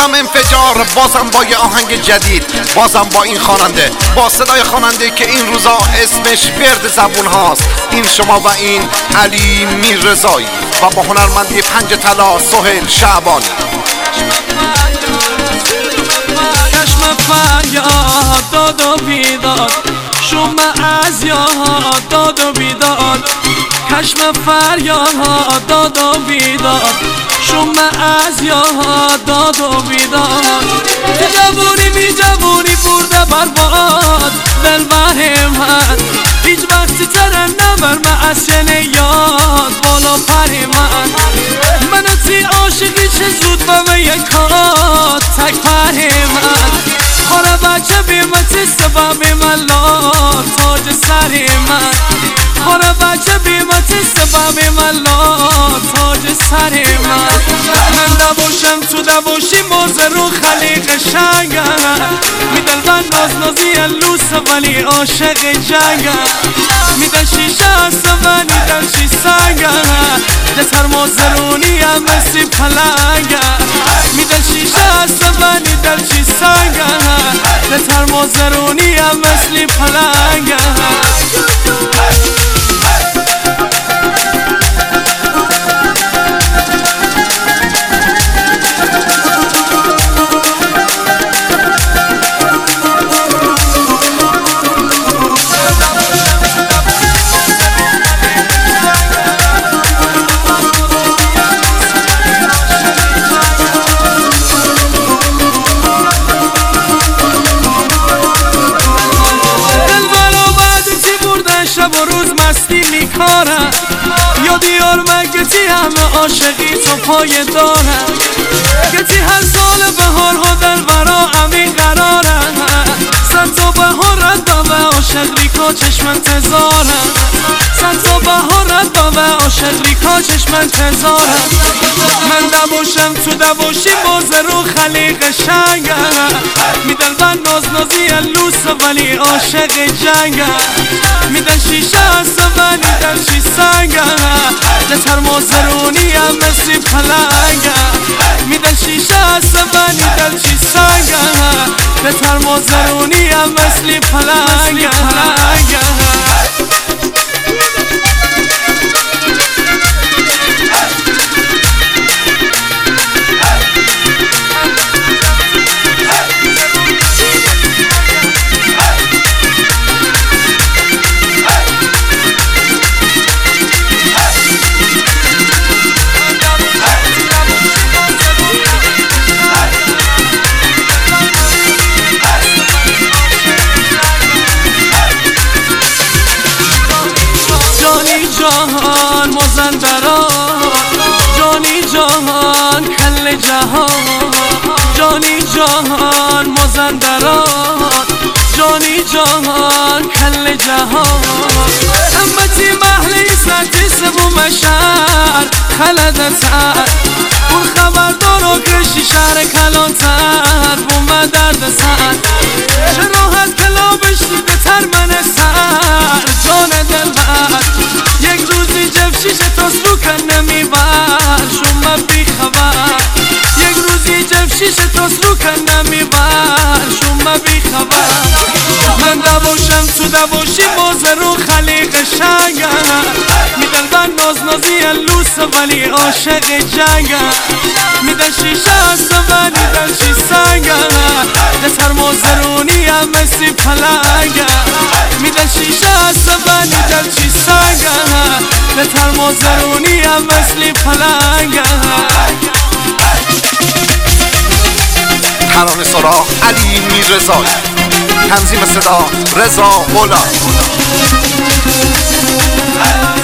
بازم انفجار، بازم با یه آهنگ جدید، بازم با این خواننده، با صدای خواننده که این روزا اسمش ورد زبون هاست. این شما و این علی میررضایی و با هنرمندی پنج طلا سهیل شعبانی. چشم فریاد داد و بیداد، شوم از یاد داد و بیداد. چشم فریاد داد و بیداد، شوم از یاد داد و بیداد. تو جوونی بی جوونی برده برباد دلبر من، هیچ وقتی ترنم معسل یاد بالا پر من تی عاشقی چه زود و یکات تک پر من. حالا بچه بیمتی سبب من لا تاج سر من، حالا بچه بیمتی سبب من لا تاج سر من. من نباشم تو نباشی موزه رو خلیق شنگم، میدل من ناز نازی لوسه ولی عاشق جنگم. میدن شیشه هست و نیدن شی سنگم، دتر موزرونی هم مثل پلنگم. میدن شیشه هست و نیدن شی سنگم، دتر موزرونی هم مثل پلنگم. شب و روز مستی میکارم، یا دیار من گتی همه عاشقی تو پای دارم. گتی هر سال بهار ها در برا امی قرارم، صد تا بهار رد و عاشق ریکا چشم انتظارم. صد تا بهار رد و عاشق ریکا چشم انتظارم. من نباشم تو نباشی موزه رو خلیق شنگم، میدن من ناز نازی لوسه ولی عاشق جنگم. میدن شیشه هست و نیدن شی سنگم، دتر موزرونی هم مثل پلنگم. میدن شیشه هست و نیدن شی سنگم، دتر موزرونی هم مثل پلنگم. جهان مازندران، جانی جهان کل جهان. جانی جهان مازندران، جانی جهان کل جهان. امتی محلی سنتی سبو مشهر خلدتر، اون خبردار و گرشی شهر کلانتر بوم درد سر. چه راحت کلابش دیده تر من سر جان دلبر. یک روزی جفشیشه تا سلوکن نمیبر شما بی خبر. یک روزی جفشیشه تا سلوکن نمیبر شما بی خبر. من نباشم تو نباشی موزه رو خلیق شنگم، میدن من ناز نازی لوسه ولی عاشق جنگم. میدن شیشه هست و نیدن شی سنگم، دتر موزرونی هم مثل پلنگم. میدن شیشه هست و نیدن شی سنگم، دتر موزرونی هم مثل پلنگم. ترانه سرا علی میررضایی، تنظیم صدا رضا غلام.